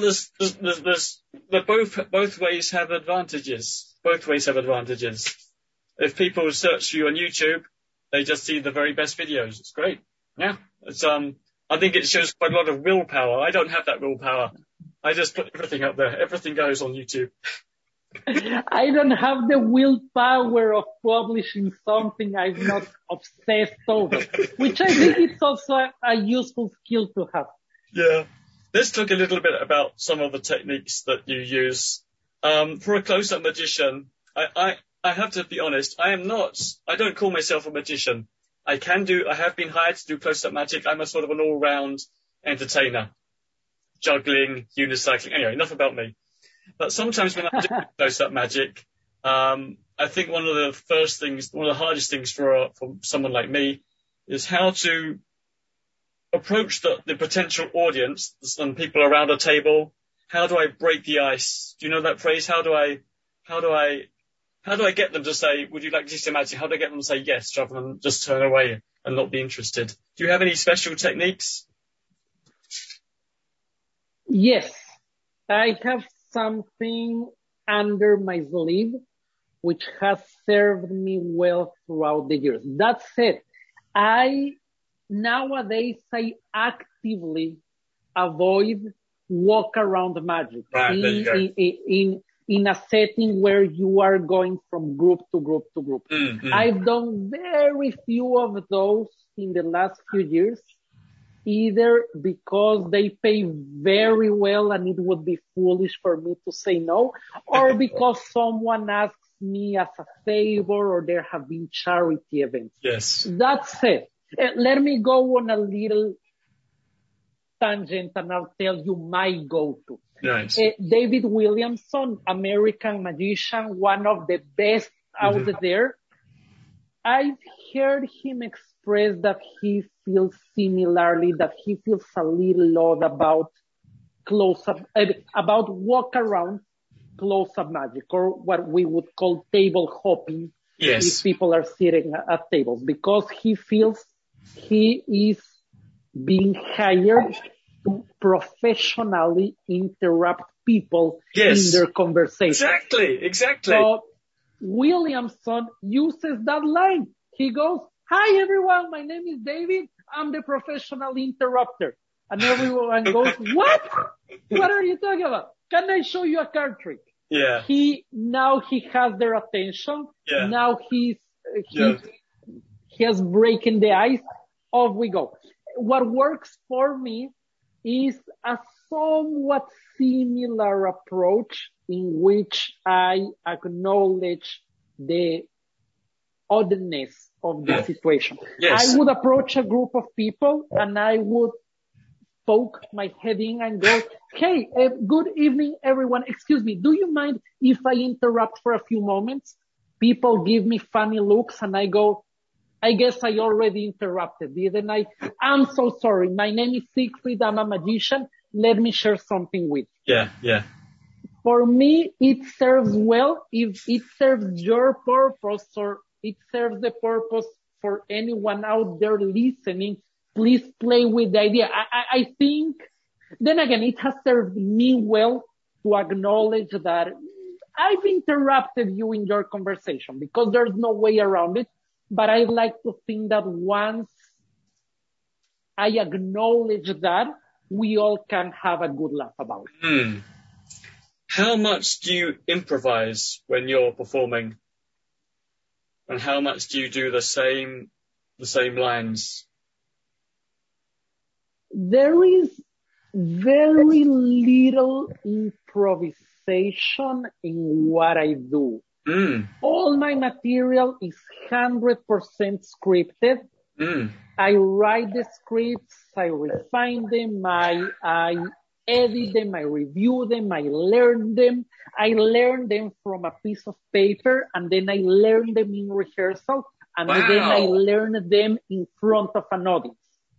both ways have advantages. Both ways have advantages. If people search for you on YouTube, they just see the very best videos. It's great. Yeah. It's, I think it shows quite a lot of willpower. I don't have that willpower. I just put everything up there. Everything goes on YouTube. I don't have the willpower of publishing something I'm not obsessed over, which I think is also a useful skill to have. Yeah. Let's talk a little bit about some of the techniques that you use. For a close-up magician, I have to be honest, I don't call myself a magician. I have been hired to do close-up magic. I'm a sort of an all-round entertainer. Juggling, unicycling. Anyway, enough about me. But sometimes when I do close-up magic, I think one of the hardest things for someone like me is how to approach the potential audience and people around a table. How do I break the ice? Do you know that phrase? How do I get them to say, would you like to see magic? How do I get them to say yes rather than just turn away and not be interested? Do you have any special techniques? Yes, I have something under my sleeve which has served me well throughout the years. That said, nowadays I actively avoid walk around magic in a setting where you are going from group to group to group. Mm-hmm. I've done very few of those in the last few years, either because they pay very well and it would be foolish for me to say no, or because someone asks me as a favor or there have been charity events. Yes. That said, let me go on a little tangent and I'll tell you my go-to. Nice. David Williamson, American magician, one of the best out there. I've heard him express that he feels similarly, that he feels a little odd about about walk around close-up magic, or what we would call table hopping. Yes. If people are sitting at tables, because he feels he is being hired to professionally interrupt people in their conversation. Exactly. So Williamson uses that line. He goes, "Hi everyone, my name is David. I'm the professional interrupter." And everyone goes, "What? What are you talking about? Can I show you a card trick?" Yeah. He has their attention. Yeah. Now he has broken the ice. Off we go. What works for me is a somewhat similar approach in which I acknowledge the oddness of the situation. Yes. I would approach a group of people and I would poke my head in and go, "Hey, good evening, everyone. Excuse me, do you mind if I interrupt for a few moments?" People give me funny looks and I go, "I guess I already interrupted, didn't I? I'm so sorry. My name is Siegfried. I'm a magician. Let me share something with you." Yeah. For me, it serves well if it serves your purpose or it serves the purpose for anyone out there listening. Please play with the idea. I think, then again, it has served me well to acknowledge that I've interrupted you in your conversation because there's no way around it. But I like to think that once I acknowledge that we all can have a good laugh about it. How much do you improvise when you're performing? And how much do you do the same lines? There is very little improvisation in what I do. All my material is 100% scripted. I write the scripts, I refine them, I edit them, I review them, I learn them. I learn them from a piece of paper, and then I learn them in rehearsal, and then I learn them in front of an audience.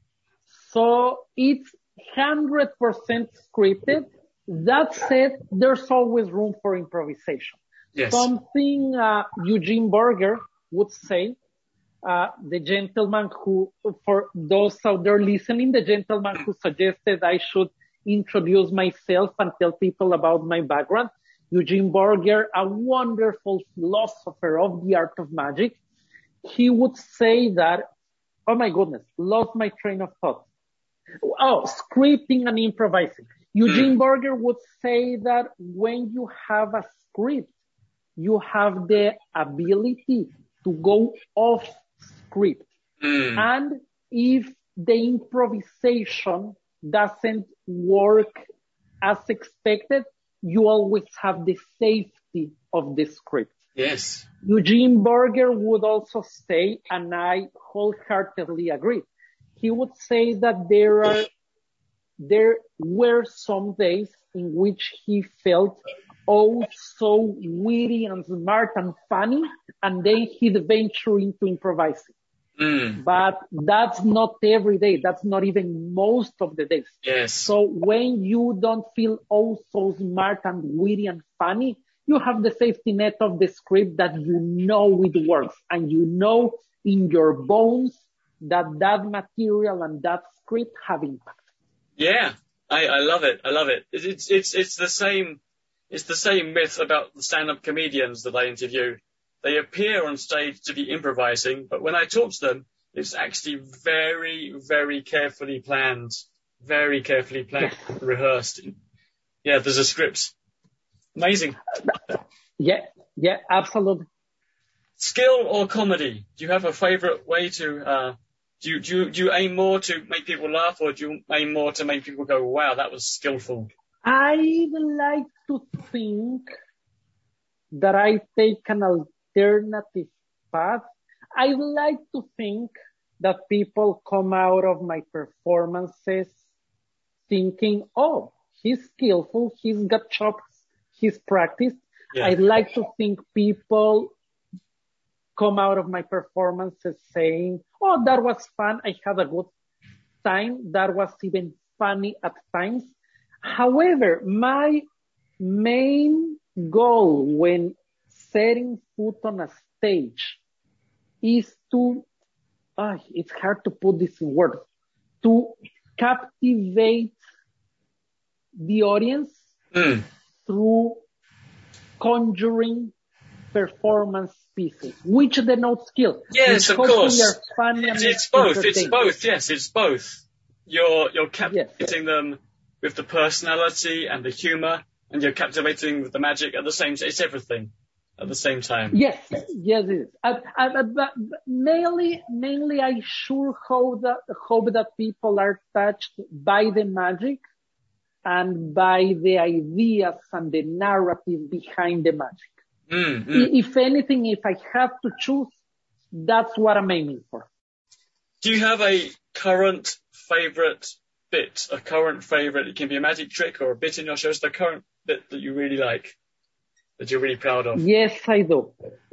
So it's 100% scripted. That said, there's always room for improvisation. Yes. Something Eugene Burger would say, the gentleman who, for those out there listening, the gentleman who suggested I should introduce myself and tell people about my background. Eugene Burger, a wonderful philosopher of the art of magic, he would say that, oh my goodness, lost my train of thought. Oh, scripting and improvising. Eugene Burger would say that when you have a script, you have the ability to go off script. And if the improvisation doesn't work as expected, you always have the safety of the script. Yes. Eugene Burger would also say, and I wholeheartedly agree, he would say that there were some days in which he felt so witty and smart and funny, and then he'd venture into improvising. But that's not every day. That's not even most of the days. Yes. So when you don't feel so smart and witty and funny, you have the safety net of the script that you know it works, and you know in your bones that material and that script have impact. Yeah, I love it. I love it. It's the same myth about the stand-up comedians that I interview. They appear on stage to be improvising, but when I talk to them, it's actually very, very carefully planned, rehearsed. Yeah, there's a script. Amazing. Yeah, absolutely. Skill or comedy? Do you have a favorite way to, do you aim more to make people laugh, or do you aim more to make people go, wow, that was skillful? I like to think that I take an alternative path. I like to think that people come out of my performances thinking, oh, he's skillful, he's got chops, he's practiced. Yeah. I like to think people come out of my performances saying, oh, that was fun, I had a good time, that was even funny at times. However, my main goal when setting foot on a stage is to, it's hard to put this in words, to captivate the audience through conjuring performance pieces, which denote skill. Yes, of course. It's both. Yes, it's both. You're captivating them with the personality and the humor, and you're captivating with the magic at the same time. It's everything at the same time. Yes, it is. But mainly, I sure hope that people are touched by the magic and by the ideas and the narrative behind the magic. If anything, if I have to choose, that's what I'm aiming for. Do you have a current favorite bit? A current favorite? It can be a magic trick or a bit in your shows. The current bit that you really like, that you're really proud of. Yes, I do.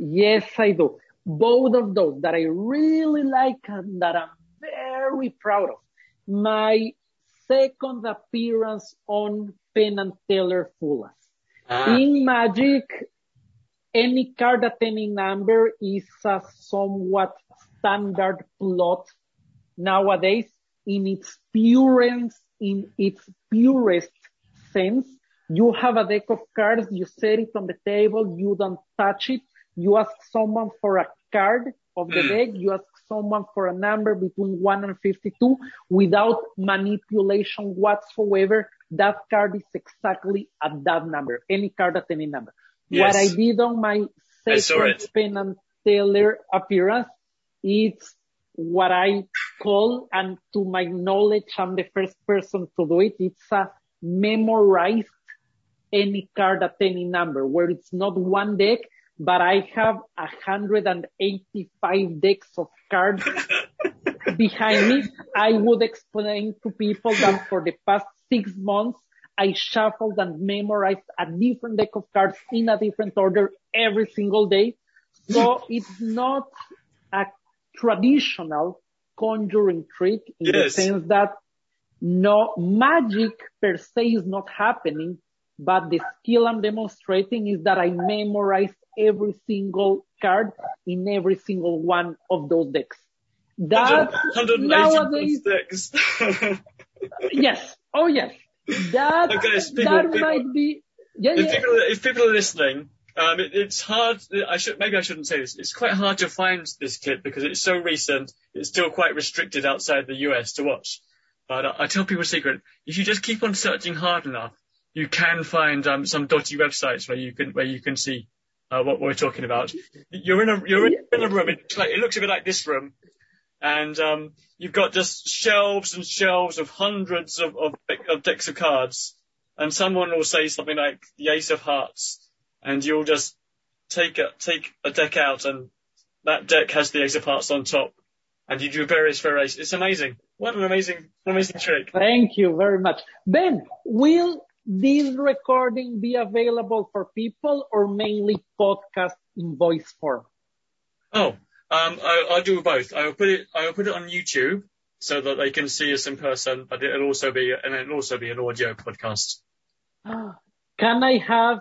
Both of those that I really like and that I'm very proud of. My second appearance on Penn and Teller Full House. In Magic, any card at any number is a somewhat standard plot nowadays in its purest sense. You have a deck of cards, you set it on the table, you don't touch it, you ask someone for a card, of the deck. You ask someone for a number between 1 and 52 without manipulation whatsoever. That card is exactly at that number. Any card at any number. Yes. What I did on my second Penn and Teller appearance, it's what I call, and to my knowledge, I'm the first person to do it. It's a memorized any card at any number, where it's not one deck, but I have 185 decks of cards behind me. I would explain to people that for the past 6 months, I shuffled and memorized a different deck of cards in a different order every single day. So it's not a traditional conjuring trick in the sense that no magic per se is not happening, but the skill I'm demonstrating is that I memorized every single card in every single one of those decks. That 180 nowadays, decks. yes. Oh, yes. That, okay, might be, if people are listening, it's hard. Maybe I shouldn't say this. It's quite hard to find this clip because it's so recent. It's still quite restricted outside the US to watch. But I tell people a secret. If you just keep on searching hard enough, you can find some dodgy websites where you can see what we're talking about. You're in a room. It looks a bit like this room, and you've got just shelves and shelves of hundreds of decks of cards, and someone will say something like the Ace of Hearts, and you'll just take a deck out, and that deck has the Ace of Hearts on top, and you do various variations. It's amazing. What an amazing trick. Thank you very much. Ben, will this recording be available for people or mainly podcast in voice form? I'll do both. I'll put it on YouTube so that they can see us in person, but it'll also be an audio podcast. Can I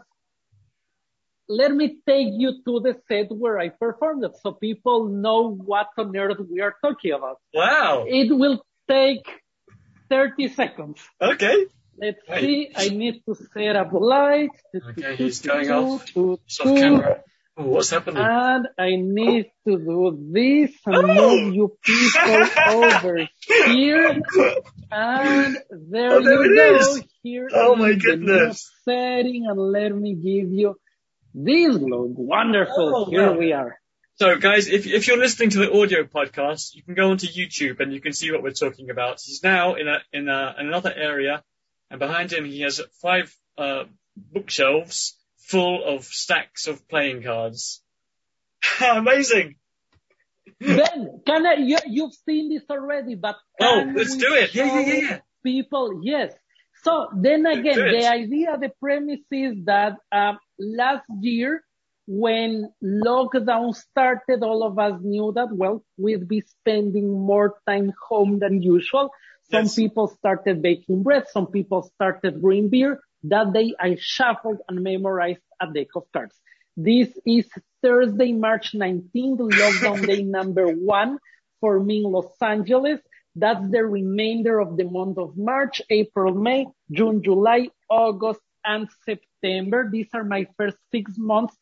let me take you to the set where I performed it so people know what on earth we are talking about. Wow. It will take 30 seconds. Okay. Let's see. I need to set up the lights. Okay, he's going off. Soft camera. Oh, what's happening? And I need to do this and move you people over here. And there you go. Here my is goodness. the new setting, and let me give you this look. Wonderful. Here we are. So guys, if you're listening to the audio podcast, you can go onto YouTube and you can see what we're talking about. He's now in another area, and behind him he has 5 bookshelves full of stacks of playing cards. Amazing. Ben, you've seen this already, but let's do it. Yeah. People, yes. So then again, the idea, the premise is that last year, when lockdown started, all of us knew that, well, we'd be spending more time home than usual. Some people started baking bread. Some people started brewing beer. That day, I shuffled and memorized a deck of cards. This is Thursday, March 19th, lockdown day number 1 for me in Los Angeles. That's the remainder of the month of March, April, May, June, July, August, and September. These are my first 6 months,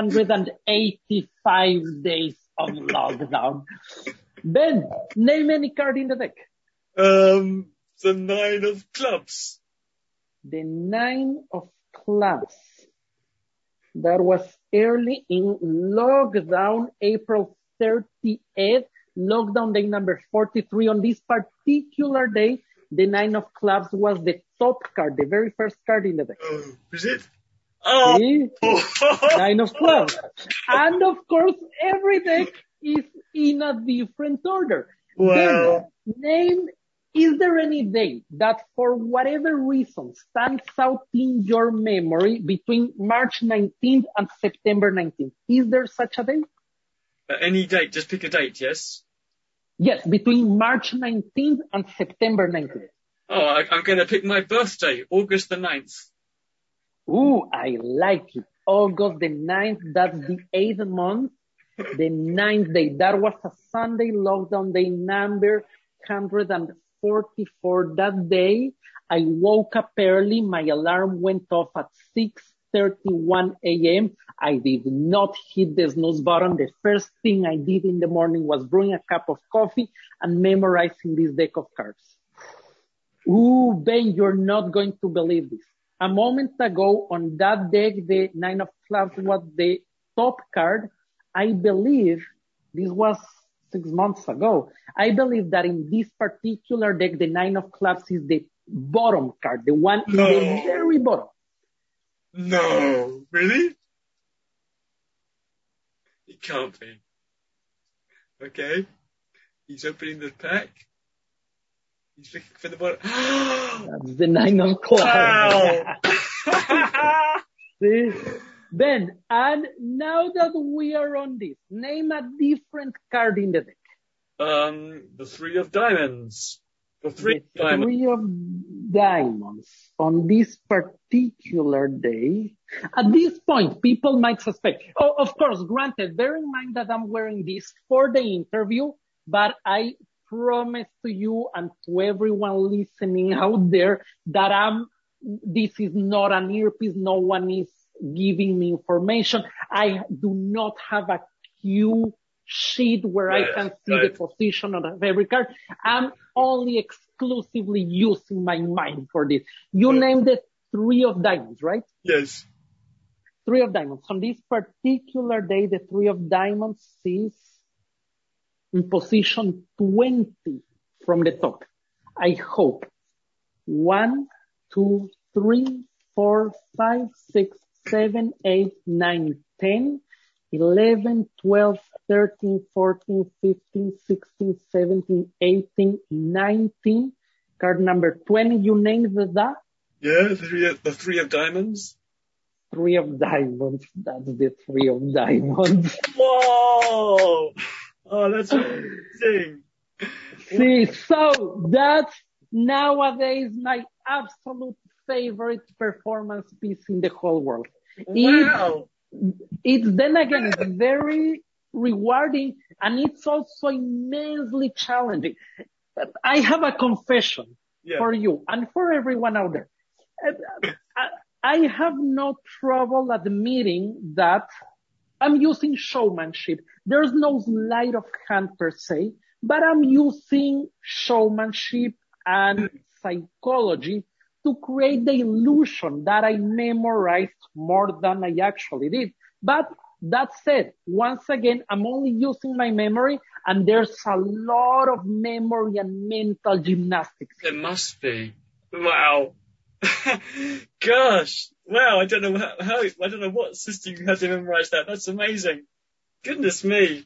185 days of lockdown. Ben, name any card in the deck. The 9 of clubs. The 9 of clubs. That was early in lockdown, April 30th. Lockdown day number 43. On this particular day, the 9 of clubs was the top card, the very first card in the deck. Oh, is it? See? 9 of clubs. And of course, every deck is in a different order. Wow. Then, is there any day that for whatever reason stands out in your memory between March 19th and September 19th? Is there such a day? Any date, just pick a date, yes? Yes, between March 19th and September 19th. Oh, I'm going to pick my birthday, August the 9th. Ooh, I like it. August the 9th, that's the 8th month, the 9th day. That was a Sunday, lockdown day number 144. That day, I woke up early. My alarm went off at 6 6:31 a.m. I did not hit the snooze button. The first thing I did in the morning was brewing a cup of coffee and memorizing this deck of cards. Ooh, Ben, you're not going to believe this. A moment ago on that deck, the 9 of clubs was the top card. I believe this was 6 months ago. I believe that in this particular deck, the 9 of clubs is the bottom card, the one in the very bottom. No, really? It can't be. Okay. He's opening the pack. He's looking for the bottom. That's the 9 of clubs. Wow. See? Ben, and now that we are on this, name a different card in the deck. The 3 of diamonds. The 3 of diamonds. On this particular day, at this point, people might suspect. Oh, of course, granted, bear in mind that I'm wearing this for the interview, but I promise to you and to everyone listening out there that this is not an earpiece. No one is giving me information. I do not have a cue sheet where I can see the position of every card. I'm only exclusively using my mind for this. You named the 3 of diamonds, right? Yes. 3 of diamonds. On this particular day, the 3 of diamonds is in position 20 from the top. I hope 1, 2, 3, 4, 5, 6, 7, 8, 9, 10, 11, 12, 13, 14, 15, 16, 17, 18, 19. Card number 20, you named that? Yeah, the 3 of diamonds. 3 of diamonds. That's the 3 of diamonds. Whoa! Oh, that's amazing. See, so that's nowadays my absolute favorite performance piece in the whole world. Wow. It's then again, it's very rewarding and it's also immensely challenging. I have a confession for you and for everyone out there. I have no trouble admitting that I'm using showmanship. There's no sleight of hand per se, but I'm using showmanship and psychology to create the illusion that I memorized more than I actually did. But that said, once again, I'm only using my memory and there's a lot of memory and mental gymnastics. There must be. Wow. Gosh. Wow. I don't know I don't know what system you had to memorize that. That's amazing. Goodness me.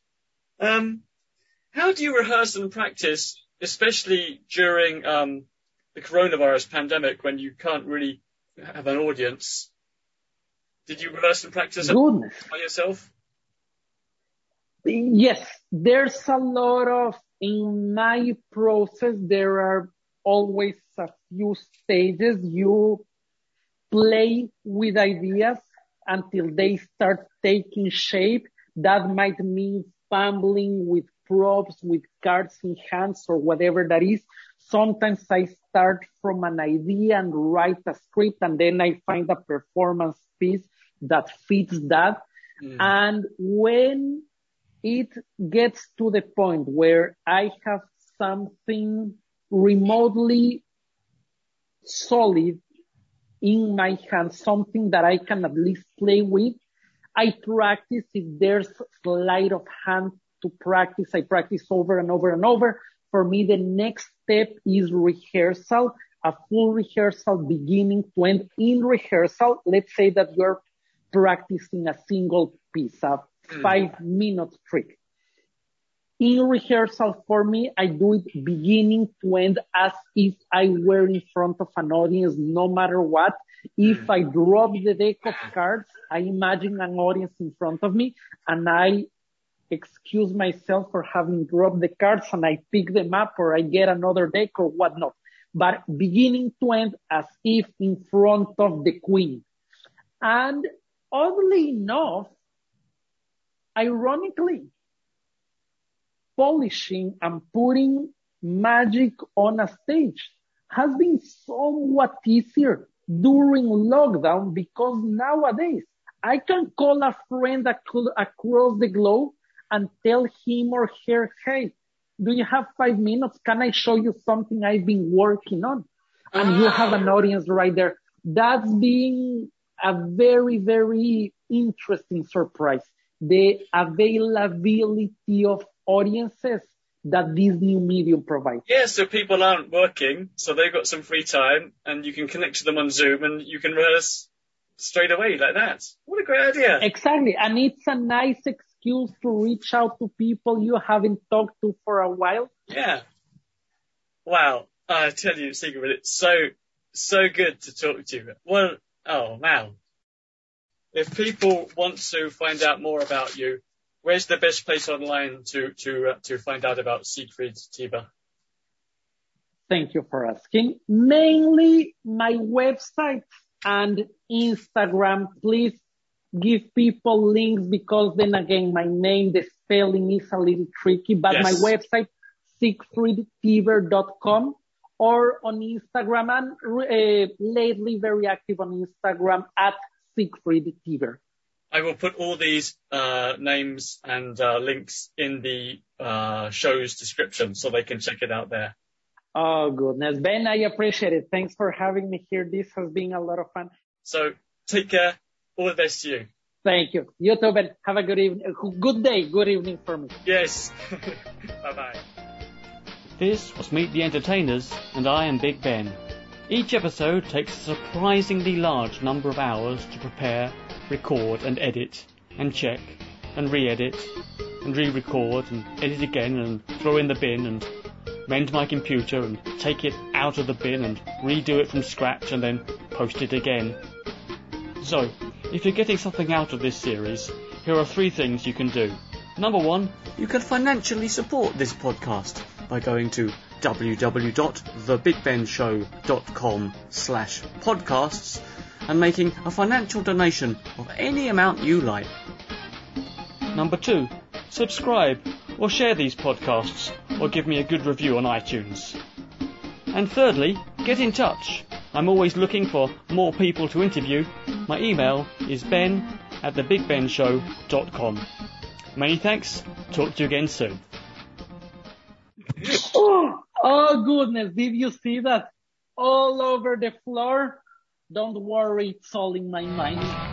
How do you rehearse and practice, especially during, the coronavirus pandemic when you can't really have an audience? Did you rehearse and practice by yourself? Yes, there's a lot of, in my process, there are always a few stages. You play with ideas until they start taking shape. That might mean fumbling with props, with cards in hands or whatever that is. Sometimes I start from an idea and write a script and then I find a performance piece that fits that. And when it gets to the point where I have something remotely solid in my hand, something that I can at least play with, I practice. If there's sleight of hand to practice, I practice over and over and over. For me, the next step is rehearsal, a full rehearsal beginning to end. In rehearsal, let's say that you're practicing a single piece, a 5-minute trick. In rehearsal, for me, I do it beginning to end as if I were in front of an audience, no matter what. If I drop the deck of cards, I imagine an audience in front of me and I excuse myself for having dropped the cards and I pick them up or I get another deck or whatnot. But beginning to end as if in front of the queen. And oddly enough, ironically, polishing and putting magic on a stage has been somewhat easier during lockdown, because nowadays I can call a friend across the globe and tell him or her, hey, do you have 5 minutes? Can I show you something I've been working on? And you have an audience right there. That's been a very, very interesting surprise. The availability of audiences that this new medium provides. Yeah, so people aren't working, so they've got some free time, and you can connect to them on Zoom, and you can rehearse straight away like that. What a great idea. Exactly. And it's a nice excuse to reach out to people you haven't talked to for a while. Yeah. Wow. I tell you, Sigrid, it's so good to talk to you. Well, oh, wow. If people want to find out more about you, where's the best place online to find out about Sigrid Tiber? Thank you for asking. Mainly my website and Instagram. Please give people links, because then again, my name, the spelling is a little tricky, but yes. My website, sigfridtiber.com, or on Instagram, and lately very active on Instagram at Sigfrid Tiber. I will put all these names and links in the show's description so they can check it out there. Oh, goodness. Ben, I appreciate it. Thanks for having me here. This has been a lot of fun. So take care. All the best to you. Thank you. You too, Ben. Have a good evening. Good day. Good evening for me. Yes. Bye-bye. This was Meet the Entertainers, and I am Big Ben. Each episode takes a surprisingly large number of hours to prepare, record and edit, and check, and re-edit, and re-record, and edit again, and throw in the bin, and mend my computer, and take it out of the bin, and redo it from scratch, and then post it again. So, if you're getting something out of this series, here are 3 things you can do. Number 1, you can financially support this podcast by going to www.thebigbenshow.com/podcasts and making a financial donation of any amount you like. Number 2, subscribe or share these podcasts or give me a good review on iTunes. And thirdly, get in touch. I'm always looking for more people to interview. My email is ben@thebigbenshow.com. Many thanks. Talk to you again soon. Oh, goodness. Did you see that? All over the floor? Don't worry, it's all in my mind.